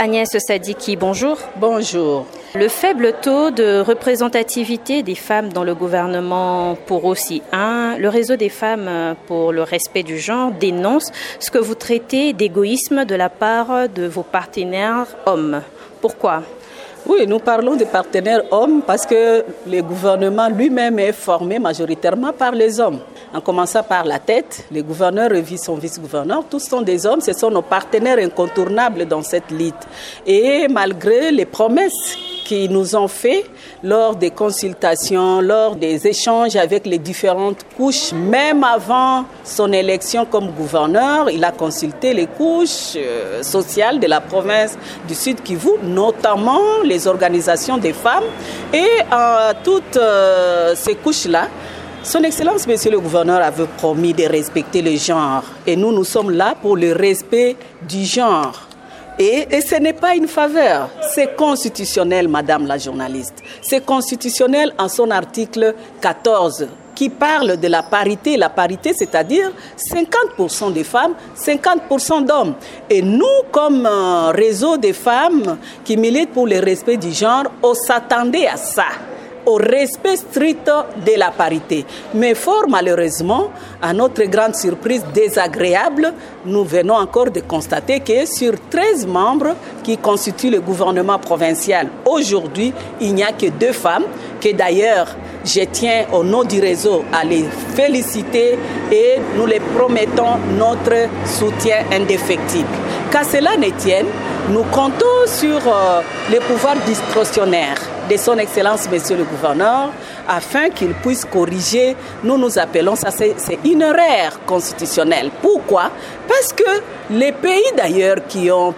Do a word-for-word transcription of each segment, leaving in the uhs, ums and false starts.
Agnès Sadiki, bonjour. Bonjour. Le faible taux de représentativité des femmes dans le gouvernement pour aussi un, le réseau des femmes pour le respect du genre dénonce ce que vous traitez d'égoïsme de la part de vos partenaires hommes. Pourquoi ? Oui, nous parlons des partenaires hommes parce que le gouvernement lui-même est formé majoritairement par les hommes. En commençant par la tête, les gouverneurs et son vice-gouverneur, tous sont des hommes, ce sont nos partenaires incontournables dans cette lutte. Et malgré les promesses qu'ils nous ont fait lors des consultations, lors des échanges avec les différentes couches, même avant son élection comme gouverneur, il a consulté les couches euh, sociales de la province du Sud-Kivu, notamment les organisations des femmes, et euh, toutes euh, ces couches-là, Son Excellence, Monsieur le Gouverneur, avait promis de respecter le genre. Et nous, nous sommes là pour le respect du genre. Et, et ce n'est pas une faveur, c'est constitutionnel, Madame la journaliste. C'est constitutionnel en son article quatorze, qui parle de la parité. La parité, c'est-à-dire cinquante pour cent des femmes, cinquante pour cent d'hommes. Et nous, comme euh, réseau des femmes qui militent pour le respect du genre, on s'attendait à ça, au respect strict de la parité. Mais fort malheureusement, à notre grande surprise désagréable, nous venons encore de constater que sur treize membres qui constituent le gouvernement provincial, aujourd'hui, il n'y a que deux femmes, que d'ailleurs, je tiens au nom du réseau à les féliciter et nous les promettons notre soutien indéfectible. Qu'à cela ne tienne, nous comptons sur euh, les pouvoirs discrétionnaires de son Excellence, Monsieur le Gouverneur, afin qu'il puisse corriger, nous nous appelons ça, c'est, c'est une erreur constitutionnelle. Pourquoi ? Parce que les pays d'ailleurs qui ont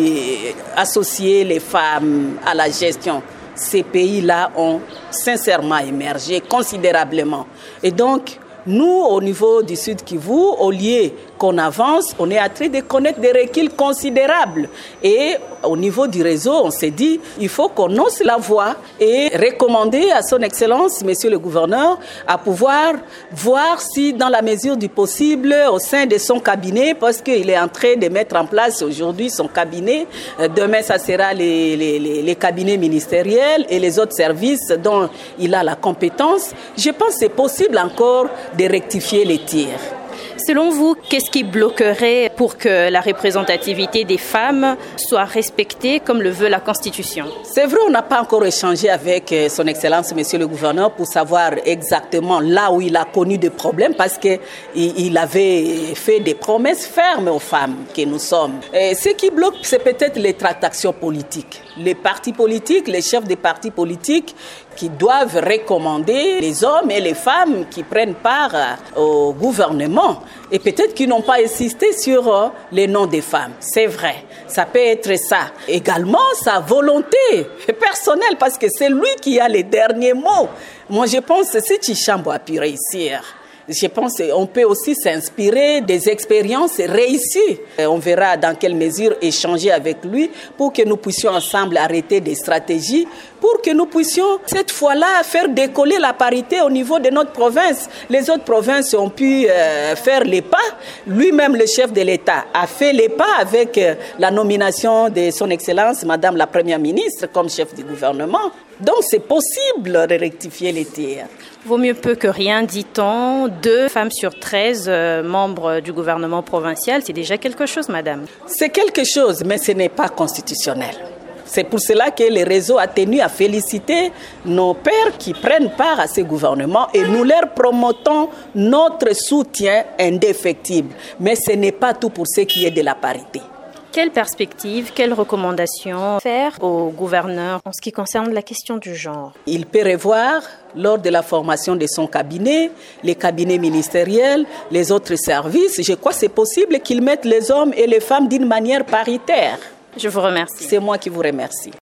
pu associer les femmes à la gestion, ces pays-là ont sincèrement émergé considérablement. Et donc, nous, au niveau du Sud-Kivu, au lieu qu'on avance, on est en train de connaître des reculs considérables. Et au niveau du réseau, on s'est dit, il faut qu'on ose la voie et recommander à son Excellence, Monsieur le Gouverneur, à pouvoir voir si, dans la mesure du possible, au sein de son cabinet, parce qu'il est en train de mettre en place aujourd'hui son cabinet, demain, ça sera les, les, les, les cabinets ministériels et les autres services dont il a la compétence. Je pense que c'est possible encore de rectifier les tirs. Selon vous, qu'est-ce qui bloquerait pour que la représentativité des femmes soit respectée comme le veut la Constitution ? C'est vrai, on n'a pas encore échangé avec son Excellence, Monsieur le Gouverneur, pour savoir exactement là où il a connu des problèmes, parce qu'il avait fait des promesses fermes aux femmes que nous sommes. Et ce qui bloque, c'est peut-être les tractations politiques. Les partis politiques, les chefs des partis politiques qui doivent recommander les hommes et les femmes qui prennent part au gouvernement. Et peut-être qu'ils n'ont pas insisté sur les noms des femmes. C'est vrai, ça peut être ça. Également, sa volonté personnelle, parce que c'est lui qui a les derniers mots. Moi, je pense que si Tshichambo a pu réussir, je pense qu'on peut aussi s'inspirer des expériences réussies. On verra dans quelle mesure échanger avec lui pour que nous puissions ensemble arrêter des stratégies, pour que nous puissions cette fois-là faire décoller la parité au niveau de notre province. Les autres provinces ont pu euh, faire les pas. Lui-même, le chef de l'État, a fait les pas avec euh, la nomination de son Excellence, Madame la Première ministre, comme chef du gouvernement. Donc, c'est possible de rectifier les tirs. Vaut mieux peu que rien, dit-on. Deux femmes sur treize euh, membres du gouvernement provincial, c'est déjà quelque chose, madame. C'est quelque chose, mais ce n'est pas constitutionnel. C'est pour cela que le réseau a tenu à féliciter nos pères qui prennent part à ce gouvernement et nous leur promotons notre soutien indéfectible. Mais ce n'est pas tout pour ce qui est de la parité. Quelle perspective, quelles recommandations faire au gouverneur en ce qui concerne la question du genre ? Il peut revoir, lors de la formation de son cabinet, les cabinets ministériels, les autres services. Je crois que c'est possible qu'ils mettent les hommes et les femmes d'une manière paritaire. Je vous remercie. C'est moi qui vous remercie.